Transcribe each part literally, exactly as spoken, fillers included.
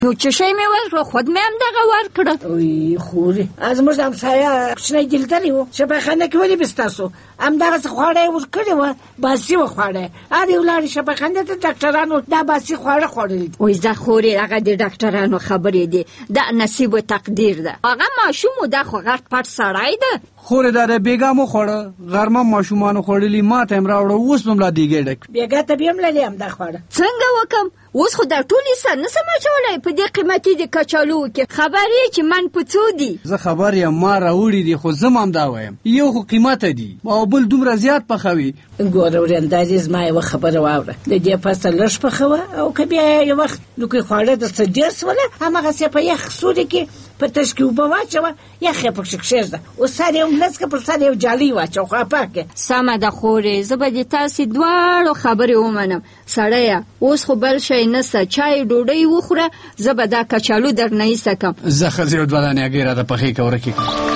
نو چې شی مې ورکړه خود مې هم دغه ورکړه. وی خورې زموږ د همسایه کوچنی دلدلې و شفاخانه کې ولې به ستاسو همدغسې خواړه یې ورکړې وه باسي وه خواړه هر یو لاړې شفاخانه ته ډاکټرانو دا باسي خواړه خوړلي دي. وایي زه خورې هغه د ډاکټرانو خبرې دي دا نصیب و تقدیر ده. هغه ماشوم و دا خو غټ پټ سړی ده. خورې دا د بیګا مو خوړه غرمه ماشومانو خوړلي ما ته هم راوړه اوس به ملا دیګې ډک بیګا ته بیا هم لرې همدا خواړه څنګه وکم اوس خو دا ټولې سر نه سم اچولی په دې قیمتي د کچالو کې خبر یې چې من په څو دي. زه خبر یم ما راوړي دي خو زه هم همدا وایم یو خو قیمته دي او بل دومره زیات پخوي. ګوره ورېندارې زما یوه خبره واوره د دې فصل لږ پخوه او که بیا یو وخت نو که خواړه درڅه ډېر سوله هماغسې په یخ سوري کې په تش کې اوبه واچوه یخ یې پکښې کښېږده اوس سر یې هم لڅ کړه پر سر یو جالۍ واچوه خوا پاکې. سمه ده خورې زه به د تاسې دواړو خبرې ومنم. سړیه اوس خو بل شی نسته چای ډوډۍ وخوره زه به دا کچالو در نه ایسته کم. زه ښځې او دوه دانې هګۍ راته پخې که ورکې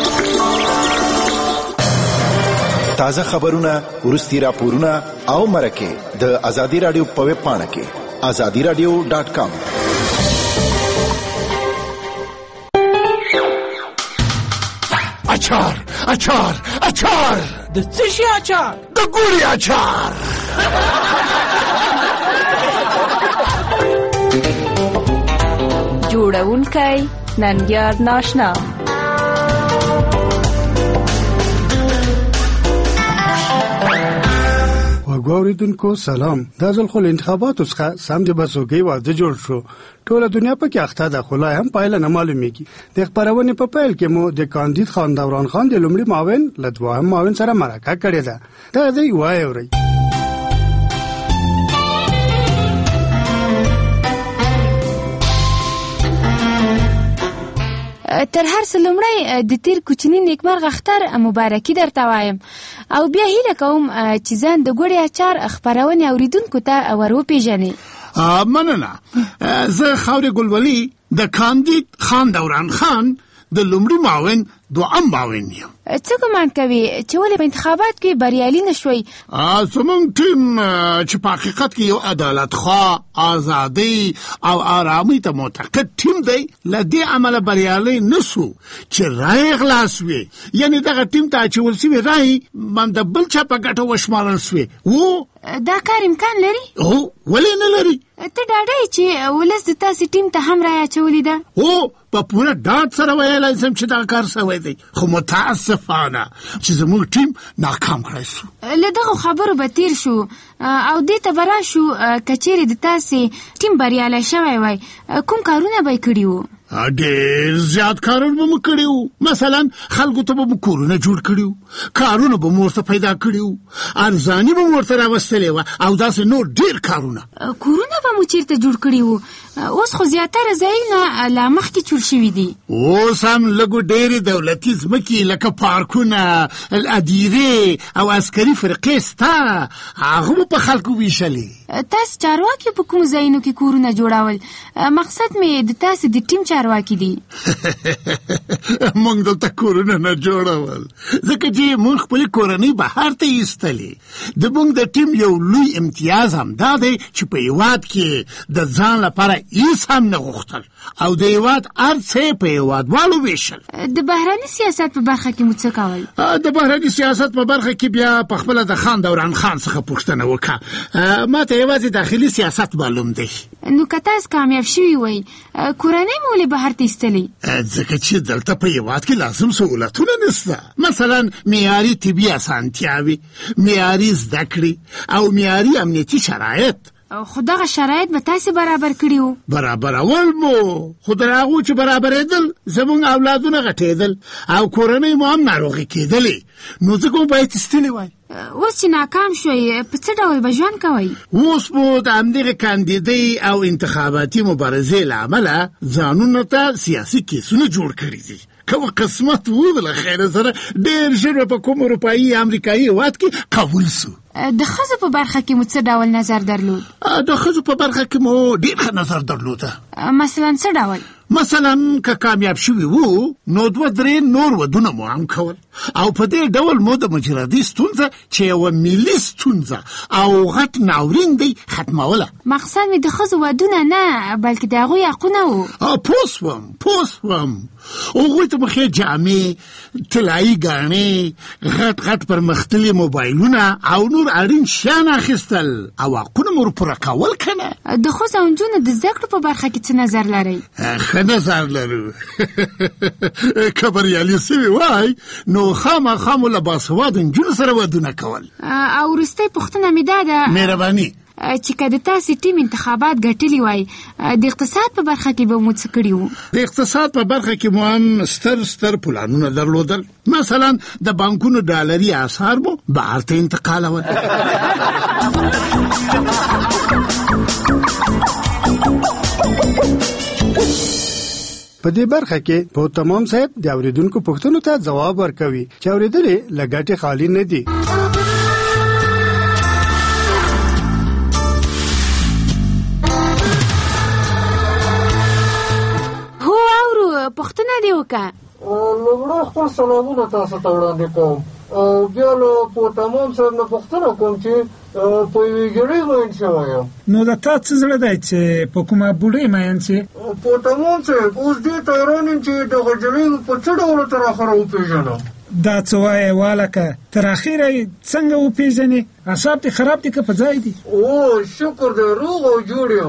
تازه خبرونه وروستي راپورونه او مرکې د ازادي راډیو په ویب پاڼه کې ازادي راډیو ډاټ کام. اچار اچار اچار د څه شي اچار؟ د ګوري اچار. جوړونکی ننګیار ناشنا. وګوریدونکو سلام. دا ځل خو انتخاباتو څخه سم د بسوګي واده جوړ شو. ټوله دنیا پکې اخته ده خو لا هم پایله نه معلومیږي. د خبرونې په پیل کې مو د کاندید خان دوران خان د لومړي معاون له دوهم معاون سره مرکه کړې ده. دا دی وایي اورئ. تر هر څه لومړی د تیر کوچني نیکمرغه اختر مبارکي درته وایم او بیا هیله کوم چې ځان د ګوړې اچار خپرونې اوریدونکو ته ور وپېژنې. مننه. زه خاورې ګلولي د کاندید خان دوران خان د لومړي معاون دوهم معاون یم. څه ګمان کوي چې ولې په انتخابات کې بریالي نه شوئ؟ زموږ ټیم چې په حقیقت کې یو عدالت خواه ازادۍ او آرامۍ ته معتقد ټیم دی له دې امله بریالی نه سو چې رایې غلا سوې یعنې دغه ټیم ته اچول سوې رایې من د بل چا په ګټه وشمارل سوې. و دا کار امکان لري؟ هو ولې نه لري؟ ته ډاډه چې ولس د تاسې ټیم ته هم رایه اچولې ده؟ هو په پوره ډاډ سره ویلی سم چې دا کار سوی دی خو متاسفانه چې زموږ ټیم ناکام کړی سو. له دغو خبرو به تیر شو او دې ته به راشو که چیرې د تاسې ټیم بریالی شوی وای کوم کارونه به یې کړي وو؟ ډېر زیات کارونه به مو کړي وو. مثلا خلکو ته به مو کورونه جوړ کړي وو کارونه به مو ورته پیدا کړي وو ارزاني به مو ورته راوستلې وه او داسې نور ډېر کارونه. کورونه به مو چیرته جوړ کړي وو؟ اوس خو زیاتره ځایونه لا مخکې جوړ شوي دي. اوس هم لږو ډېرې دولتي ځمکې لکه پارکونه ادیرې او عسکري فرقې سته هغه مو په خلکو ویشلې. تاسې چارواکي په کوم ځایونو کې کورونه جوړول؟ مقصد مې د تاسې د ټیم چارواکي دي. موږ دلته کورونه نه جوړول ځکه چې موږ خپلې کورنۍ بهر ته ایستلې. د موږ د ټیم یو لوی امتیاز هم دا دی چې په هېواد کې د ځان لپاره هیڅ هم نه غوښتل او د هېواد هر څه په هېوادوالو ویشل. د بهرني سیاست په برخه کې مو څه کول؟ د بهرني سیاست په برخه کې بیا په خپله د خان دوران خان څخه پوښتنه وکړه. ما ته یوازې داخلي سیاست معلوم دی. نو که تاسو کامیاب شوي وئ کورنۍ مو ولې بهر ته ایستلې؟ ځکه چې دلته په هېواد کې لازم سهولتونه نشته. مثلا معیاري طبي اسانتیاوې معیاري زده کړې او معیاري امنیتي شرایط. خو دغه شرایط به تاسې برابر کړي وو؟ برابرول مو خو در هغو چې برابرېدل زموږ اولادونه غټېدل او کورنۍ مو هم ناروغې کېدلې نو ځکه مو باید ایستلې وای. اوس چې ناکام شوئ په څه ډول به ژوند کوئ؟ اوس مو د همدغې کاندیدۍ او انتخاباتي مبارزې له امله ځانونو ته سیاسي کیسونه جوړ کړي دي. که قسمت وو له خیره سره ډېر ژر په کوم اروپایي امریکایي هېواد کې قبول سو. د ښځو په برخه کې مو څه ډول نظر درلود؟ د ښځو په برخه کې مو ډېر ښه نظر درلوده. مثلا څه ډول؟ مثلا که کامیاب شوي وو نو دوه درې نور ودونه مو هم کول او په دې ډول مو د مجردي ستونزه چې یوه ملي ستونزه او غټ ناورین دی ختموله. مقصد مې د ښځو ودونه نه بلکې د هغوی حقونه وو. پوه سوم پوه سوم هغوی ته مخې جامې، طلایي ګاڼې، غټ غټ پرمختللي موبایلونه او نور اړین شیان اخیستل او حقونه مو پوره کول که نه. د ښځو او نجونو د زده کړو په برخه کې څه نظر لرئ؟ ښه نظر لرو. که بریالي سوي وای نو خامخا مو له باسواده نجونو سره ودونه کول. او وروستۍ پوښتنه مې دا ده مهرباني چې که د تاسې ټیم انتخابات ګټلي وای د اقتصاد په برخه کې به مو څه کړي وو؟ د اقتصاد په برخه کې مو هم ستر ستر پلانونه درلودل. مثلا د بانکونو ډالري اسعار مو بهر ته انتقالول. په دې برخه کې په تمام صاحب د اوریدونکو پوښتنو ته ځواب ورکوي چې اوریدلې لګټې خالی نه دي. هو اورو پوښتنه دې وکړه. لومړی خپل سلامونه تاسو ته وړاندې کوم او بیا له په تمام صاحب نه پوښتنه کوم چې په یوې ګړۍ مین شوی یم. نو د تا څه زړه دی چې په کومه بوډۍ مین شې؟ په تمام صاحب اوس دې ته حیران یم چې دغه نجلۍ په څه ډول تر اخره وپېژنم. دا څه وایې والکه تر اخره یې څنګه وپېژنې؟ اعصاب دې خراب دي که په ځای دي؟ او شکر دی روغ او جوړ یم.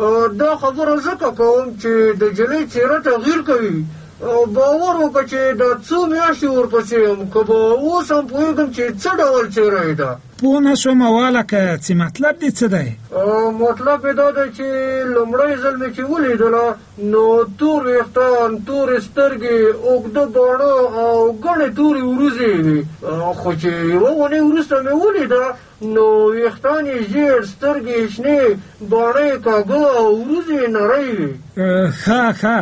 دا خبره ځکه کوم چې د نجلۍ څېره تغییر کوي. باور وکړه چې دا څو میاشتې ورپسې یم که به اوس هم پوهېږم چې څه ډول څېره یې ده. پوه نه شوم والکه چې مطلب دې څه دی؟ مطلب یې دا دی چې لومړی ځل مې چې ولیدله نو تور ویښتان، تورې سترګې، اوږده باڼه او ګڼې تورې وروځې یې وې. خو چې یوه اونۍ وروسته مې ولیده نو ویښتان یې ژېړ، سترګې یې شنې، باڼه یې کاږه او وروځې یې نرۍ وې. ښه ښه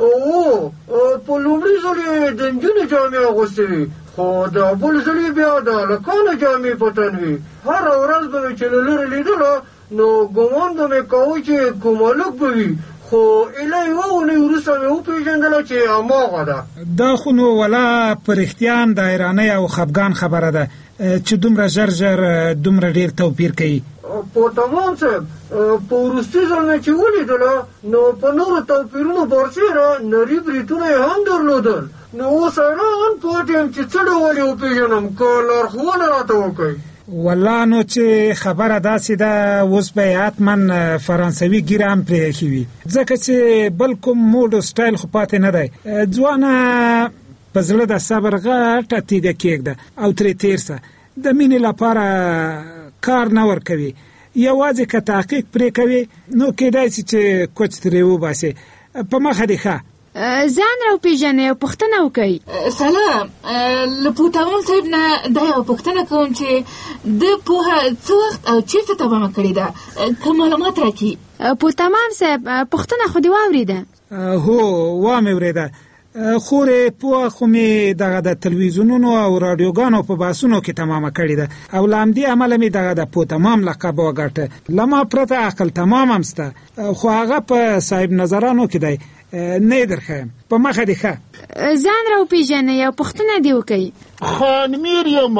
او په لومړي ځل یې د نجونې جامې اغوستې وې خو د بل ځل یې بیا د هلکانو جامې په تن وې. هره ورځ به مې چې له لرې لیدله نو ګمان به مې کاوه چې کوم هلک به وي خو ایله یوه اونۍ وروسته مې وپېژندله چې هماغه ده. دا خو نو ولا په رښتیا هم د حیرانۍ او خفګان خبره ده چې دومره ژر ژر دومره ډېر توپیر کوي. په تمام صاحب په وروستي ځل مې چې ولیدله نو په نورو توپیرونو برسېره نري بریتونه یې هم درلودل. نو اوس حیران پاتې یم چې څه ډول یې وپېژنم که لارښوونه راته وکړئ. والله نو چې خبره داسې ده اوس به یې حتما فرانسوي ګیره هم پرې ایښې وي ځکه چې بل کوم موډ او سټایل خو پاتې نه دی. ځوانه په زړه د صبر غټه تیږه کېږده او ترې تېر شه. د مینې لپاره کار نه ورکوي، یوازې که تحقیق پرې کوي نو کېدای شي چې کوچ ترې وباسي. په مخه دې ښه ځان را وپېژنئ او پوښتنه وکړئ. سلام، له پوتامون صاحب نه دا یوه پوښتنه کوم چې د پوهه څه وخت او چېرته تمامه کړې ده، که معلومات راکړي. پوتامام صاحب پوښتنه خو دې واورېده؟ هو وامې اورېده. خورې پوهه خو مې دغه د تلویزیونونو او راډیوګانو په بحثونو کې تمامه کړې ده او له همدې امله مې دغه د پوتمام لقب وګاټه. له ما پرته عقل تمام هم شته خو هغه په صاحب نظرانو کې دی. نه یې درښیم. په مخه دې ښه ځان را وپېژنئ او پوښتنه دې وکړئ. خانمیر یم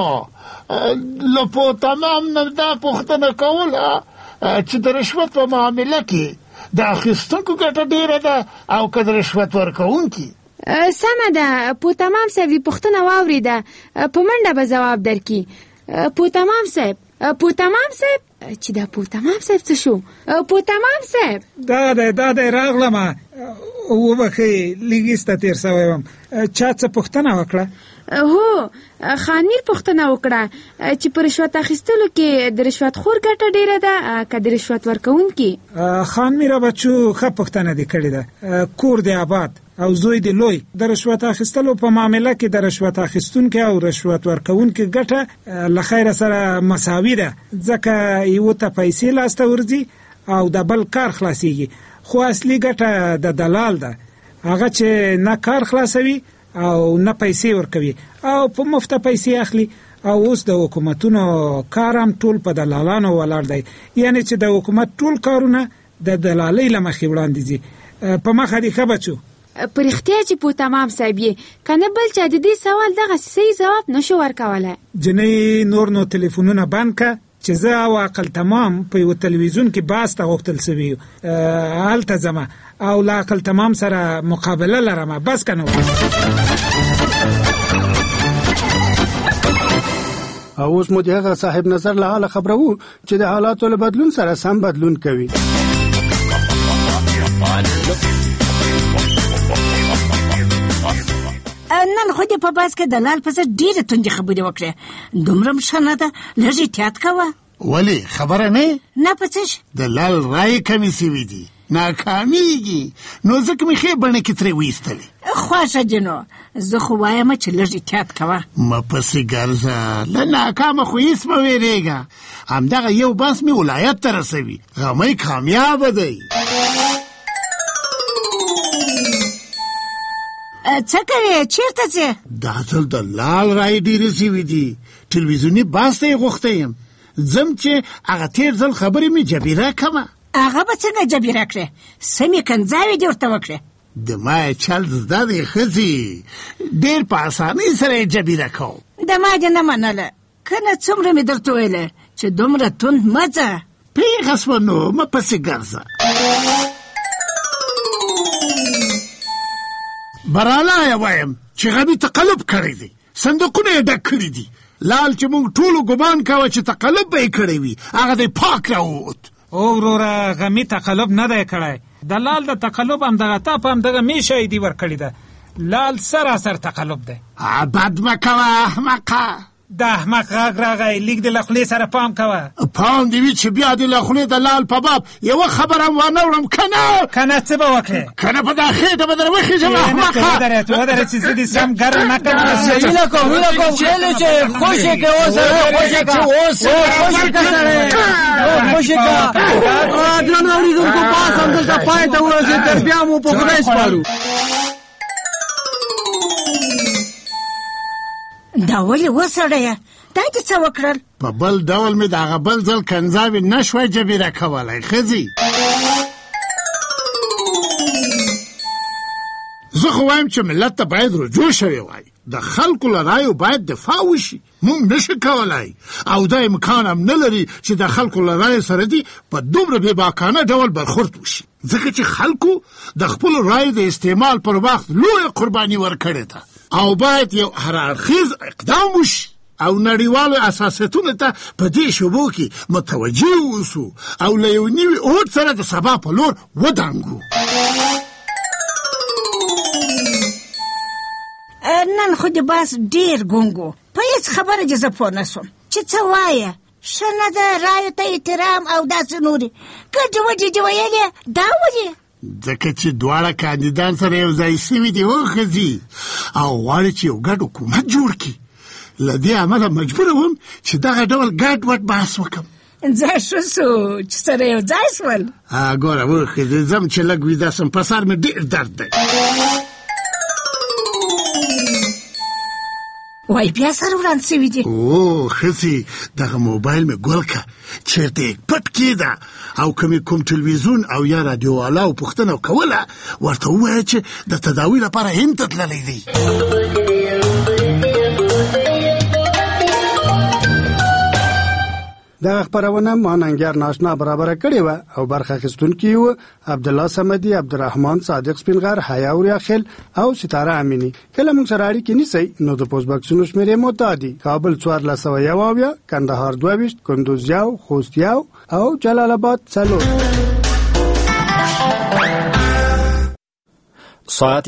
له پوتمام نه دا پوښتنه کوله چې د رشوت په معامله کې د اخیستونکو ګټه ډېره ده او که د رشوت ورکوونکي. سمه ده، پوتمام صاحب دې پوښتنه واورېده، په منډه به ځواب درکړي. پوتمام صاحب پوتمام صاحب چې دا پوتمام صاحب څه شو؟ پوتمام صاحب دا دی دا دی راغلمه. وبښئ لږ ایسته تېر شوی وم. چا څه پوښتنه وکړه؟ هو خانمیر پوښتنه وکړه چې په رشوت اخیستلو کې د رشوت خور ګټه ډېره ده که د رشوت ورکوونکي؟ خانمیره بچو ښه پوښتنه دې کړې ده. کور دې آباد او زوی دې لوی. د رشوت اخیستلو په معامله کې د رشوت اخیستونکي او رشوت ورکوونکي ګټه له خیره سره مساوي ده ځکه یو ته پیسې لاسته ورځي او د بل کار خلاصیږي. خو اصلي ګټه د دلال ده، هغه چې نه کار خلاصوي او نه پیسې ورکوي او په مفته پیسې اخلي. او اوس د حکومتونو کار هم ټول په دلالانو ولاړ دی، یعنی چې د حکومت ټول کارونه د دلالۍ له مخې وړاندې ځي. په مخه دې ښه بچو. په رښتیا چې په تمام صاحب یې که نه بل چا د دې سوال دغه صحیح ځواب نشو ورکولی. جنۍ نور نو تلیفونونه بند که چې زه او عقل تمام په یو تلویزیون کې بحث ته غوښتل سوي هلته ځمه او له عقل تمام سره مقابله لرمه. بس که نه او اوس مو د هغه صاحب نظر له حاله خبرو چې د حالاتو له بدلون سره سم بدلون کوي. نن خو دې په بحث کې د لال په ضد ډېرې توندې خبرې وکړې. دومره م ښه نه ده، لږ احتیاط کوه. ولې خبره نه نه په څه شي د لال رایې کمې سوي دي، ناکامیږي، نو ځکه مې ښې بڼه کې ترې ویستلې. خوښه دې نو، زه خو وایم چې لږ احتیاط کوه. مه پسې ګرځه، له ناکامه خو هېڅ مه وېرېږه. همدغه یو بس مې ولایت ته رسوي، غمی کامیابه دی. څه کوې؟ چېرته ځې؟ دا ځل د لال رایې ډېرې سوي دي، ټلویزیوني بحث ته یې غوښتی یم. ځم چې هغه تېر ځل خبرې مې جبیره کړمه. هغه به څنګه جبیره کړې؟ سمې کنځاوې دې ورته وکړې. د ما چل زده دی ښځې، ډېر په اسانۍ سره یې جبیره کوم. د ما دې نه منله، که نه څومره مې درته ویله چې دومره توند مه ځه. پرېښه سوه نو، مه پسې ګرځه. براله وایم چې غبي تقلب کړی دی، صندوقونه یې ډک کړي دي. لال چې موږ ټولو ګمان کوه چې تقلب به یې کړی وي، هغه دی پاک راووت. او وروره غمي تقلب نه دی کړی، د لال د تقلب همدغه تا په همدغه میشه یې ورکړې ده. لال سراسر تقلب دی. بد مه کوه احمقه. د احمق غږ راغی، لیک د له خولې سره پام کوه. پام دې وي چې بیا د له خولې د لال په باب یوه خبره هم وانه وړم، که نه که نه څه به وکړې؟ که نه په دا خېټه به در وخېږم احمقه. ودرې ودرې چې زه دې سم ګرم نه کړم. هیله کوم هیله کوم ویلې چې خوشې کې اوسه خوشې که اوسه خوشې که سړی خوشې که. درنو اورېدونکو بحث همدلته پای ته ورسېد، تر بیا مو په خدای سپارو. دا ولې وسړیه؟ دا دې څه وکړل؟ په بل ډول مې د هغه بل ځل کنځاوې نه شوی جبیره کولی ښځې. زه خو وایم چې ملت ته باید رجوع شوی وای، د خلکو له رایو باید دفاع وشي. موږ نشو کولی او دا امکان هم نه لري چې د خلکو له رایو سره دي په دومره بېباکانه ډول برخورد وشي، ځکه چې خلکو د خپلو رایو د استعمال پر وخت لویه قرباني ورکړې ده او باید یو هرارخیز اقدام وشي او نړیوالو اساسیتونو ته په دې شبو کې متوجه اوسو او له یو نوي اوج سره د سبا په لور ودانګو. نن خو د باس ډېر ګونګو، په هېڅ خبره دې زه پوه نه سوم چې څه وایه. ښه نه ده رایو ته احترام او داسې نورې ګډې وډې دې ویلې، دا ولې؟ ځکه چې دواړه کاندیدان سره یو ځای سوي دي وښځي او غواړي چې یو ګډ حکومت جوړ کړي. له دې امله مجبوره وم چې دغه ډول ګډ وډ بحث وکړم. ځای ښه سو چې سره یو ځای سول. ګوره وښځې ځم چې لږ ویده سم، په سر مې ډېر درد دی. وای بیا سره وران سوي دي؟ او ښځې دغه موبایل مې ګل که، چېرته یې پټ کېده او که مې کوم تلویزیون او یا رادیو والاو پوښتنه کوله ورته ووایه چې د تداوي لپاره هند ته تللی دی. دغه خپرونه ما ننګیار ناشنا برابره کړې وه او برخه اخیستونکي یې وو عبدالله صمدي، عبدالرحمن صادق سپینغر، حیا وریاخیل او ستاره امینی. کله موږ سره اړیکې نیسئ نو د پوسټ بکسونو شمېرې مو دا دي: کابل څوارلس سوه یو اویا، کندهار دوه ویشت، کندوز یو، خوست یو او جلال آباد څلور. ساعت